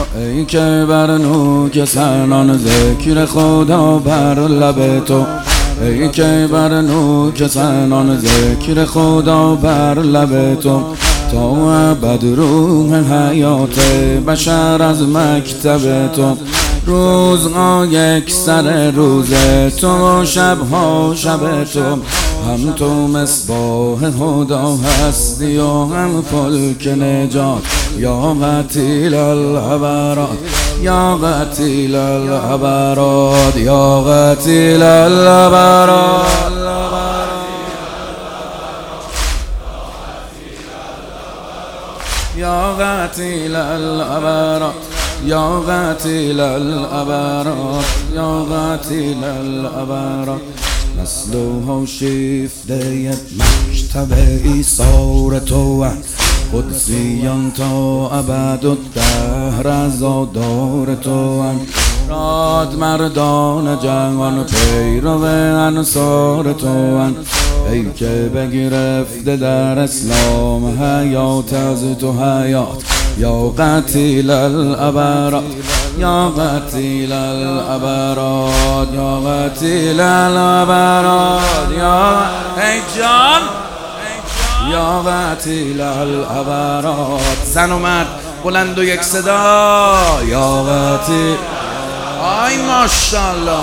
ای که بر نوک سنان ذکر خدا بر لب تو، ای که بر نوک سنان ذکر خدا بر لب تو، تا ابد روح حیات بشر از مکتب تو. روزها یک سر روز تو، شبها شب تو، هم تو مصباح هدا هستی و هم فلک نجات. یا قتیل العبرات، یا قتیل العبرات، یا قتیل العبرات، یا قتیل العبرات، یا قتیل العبرات، یا قتیل العبرات. نسل و شیفته مکتب ایثار تو، قدسیان تا ابد الدهر عزادار تو. راد مردان جوان پیرو انصار تو، ای که بگرفته در اسلام حیات از تو حیات. یا قتیل العبرات، یا قتیل العبرات، یا قتیل العبرات، یا ای جان، یا قتیل العبرات. زن و مرد بلند و یک صدا، یا قتیل. آی ماشاءالله،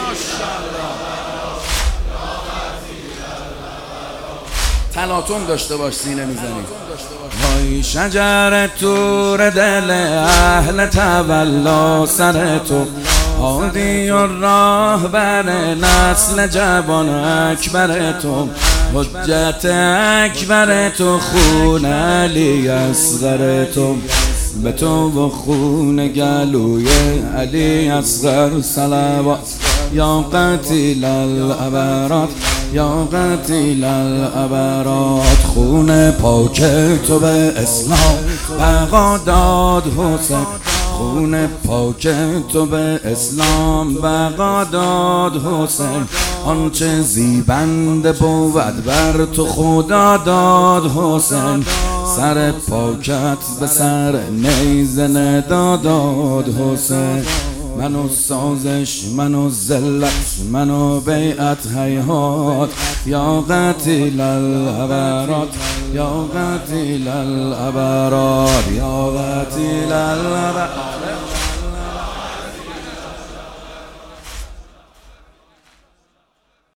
تلاطم داشته باش سینه میزنی. وای شجر تور دل اهل تولا سر تو، هادی و راه بر نسل جوان اکبر تو. حجت اکبر تو، خون علی اصغر تو، به تو و خون گلوی علی اصغر صلوات. یا قتیل العبرات، یا قتیل العبرات. خون پاک تو به اسلام بقا داد حسین، خون پاک تو به اسلام بقا داد حسین. آنچه زیبنده بود بر تو خدا داد حسین، سر پاکت به سر نیزه نداد حسین. منو سازش، منو ذلت، منو بیعت هیهات. یا قتیل العبرات، یا قتیل العبرات، یا قتیل العبرات.